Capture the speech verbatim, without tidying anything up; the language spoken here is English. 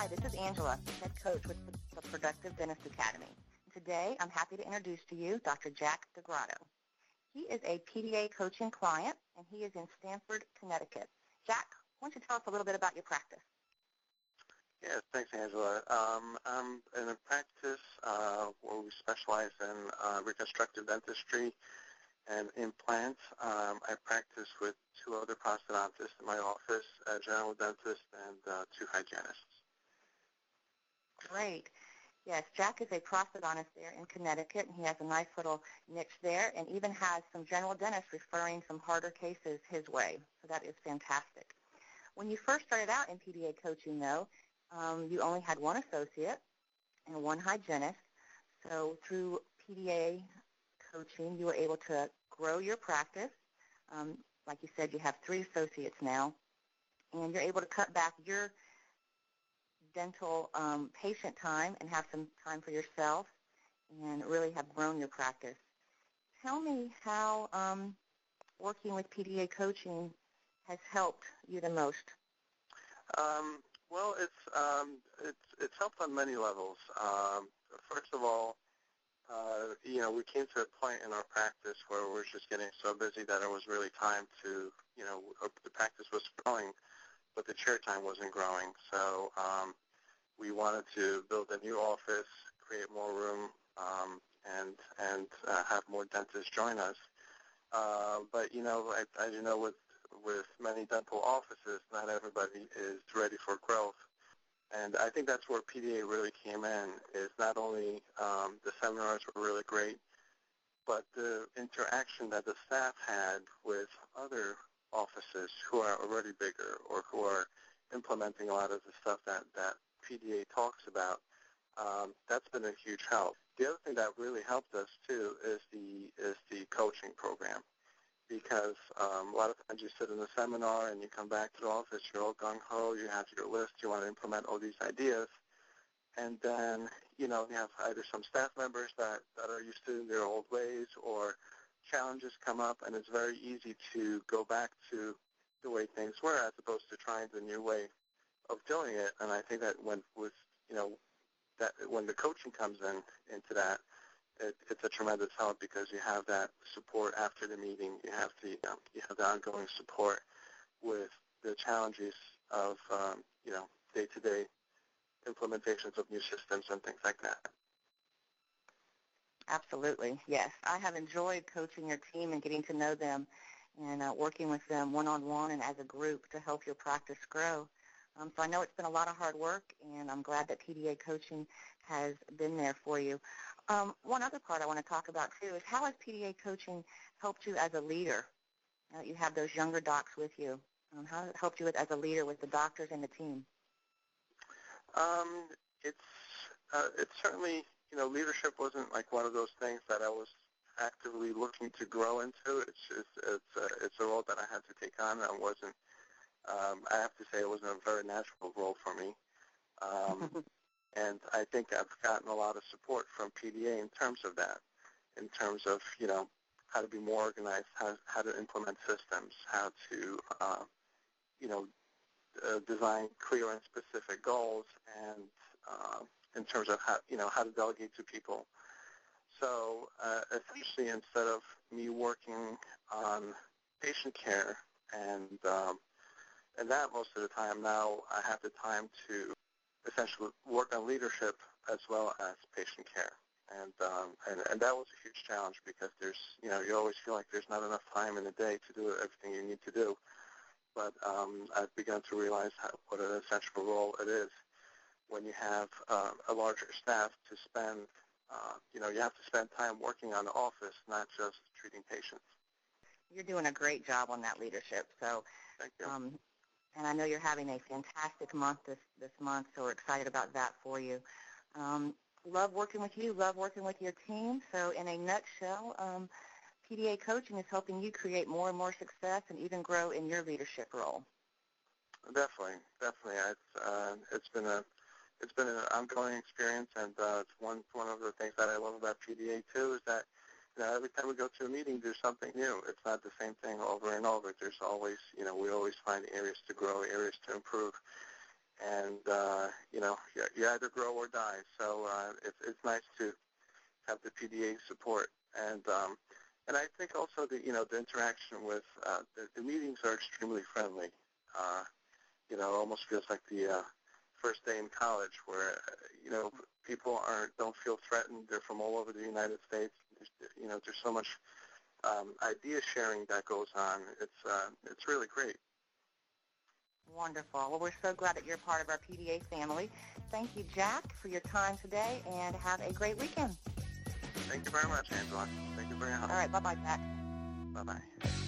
Hi, this is Angela, head coach with the Productive Dentist Academy. Today, I'm happy to introduce to you Doctor Jack DeGrotto. He is a P D A coaching client, and he is in Stamford, Connecticut. Jack, why don't you tell us a little bit about your practice? Yes, thanks, Angela. Um, I'm in a practice uh, where we specialize in uh, reconstructive dentistry and implants. Um, I practice with two other prosthodontists in my office, a general dentist and uh, two hygienists. Great. Yes, Jack is a prosthodontist there in Connecticut, and he has a nice little niche there and even has some general dentists referring some harder cases his way. So that is fantastic. When you first started out in P D A coaching, though, um, you only had one associate and one hygienist. So through P D A coaching, you were able to grow your practice. Um, like you said, you have three associates now, and you're able to cut back your dental um, patient time and have some time for yourself and really have grown your practice. Tell me how um, working with P D A coaching has helped you the most. Um, well, it's, um, it's, it's helped on many levels. Um, first of all, uh, you know, we came to a point in our practice where we were just getting so busy that it was really time to, you know, the practice was growing, but the chair time wasn't growing. So um, we wanted to build a new office, create more room, um, and and uh, have more dentists join us. Uh, but you know, I, as you know, with with many dental offices, not everybody is ready for growth. And I think that's where P D A really came in. Is not only um, the seminars were really great, but the interaction that the staff had with other offices who are already bigger or who are implementing a lot of the stuff that, that P D A talks about, um, that's been a huge help. The other thing that really helped us, too, is the is the coaching program, because um, a lot of times you sit in a seminar and you come back to the office, you're all gung-ho, you have your list, you want to implement all these ideas, and then, you know, you have either some staff members that, that are used to their old ways or challenges come up, and it's very easy to go back to the way things were as opposed to trying the new way of doing it. And I think that when with you know that when the coaching comes in into that, it, it's a tremendous help because you have that support after the meeting. You have the um, you have the ongoing support with the challenges of um, you know day-to-day implementations of new systems and things like that. Absolutely, yes. I have enjoyed coaching your team and getting to know them and uh, working with them one-on-one and as a group to help your practice grow. Um, so I know it's been a lot of hard work, and I'm glad that P D A coaching has been there for you. Um, one other part I want to talk about, too, is how has P D A coaching helped you as a leader? Now that you have those younger docs with you, um, how has it helped you with, as a leader with the doctors and the team? Um, it's uh, it's certainly, you know, leadership wasn't like one of those things that I was actively looking to grow into. It's just, it's a, it's a role that I had to take on. I wasn't. Um, I have to say it wasn't a very natural role for me. Um, and I think I've gotten a lot of support from P D A in terms of that, in terms of, you know, how to be more organized, how, how to implement systems, how to, uh, you know, uh, design clear and specific goals, and uh, in terms of how, you know, how to delegate to people. So uh, essentially, instead of me working on patient care and um, And that most of the time now I have the time to essentially work on leadership as well as patient care. And, um, and and that was a huge challenge because there's, you know, you always feel like there's not enough time in the day to do everything you need to do. But um, I've begun to realize how, what an essential role it is when you have uh, a larger staff to spend, uh, you know, you have to spend time working on the office, not just treating patients. You're doing a great job on that leadership. So, Thank you. Um, and I know you're having a fantastic month this, this month, so we're excited about that for you. Um, love working with you, love working with your team. So in a nutshell, um, P D A coaching is helping you create more and more success and even grow in your leadership role. Definitely, definitely. It's, uh, it's been a it's been an ongoing experience, and uh, it's one one of the things that I love about P D A too is that, you know, every time we go to a meeting, there's something new. It's not the same thing over and over. There's always, you know, we always find areas to grow, areas to improve. and uh, you know, you, you either grow or die. So uh, it's it's nice to have the P D A support, and um, and I think also that you know the interaction with uh, the, the meetings are extremely friendly. Uh, you know, it almost feels like the uh, first day in college, where uh, you know people aren't don't feel threatened. They're from all over the United States. There's, you know, there's so much um, idea sharing that goes on. It's uh, it's really great. Wonderful. Well, we're so glad that you're part of our P D A family. Thank you, Jack, for your time today, and have a great weekend. Thank you very much, Angela. Thank you for your help. All right. Bye-bye, Jack. Bye-bye.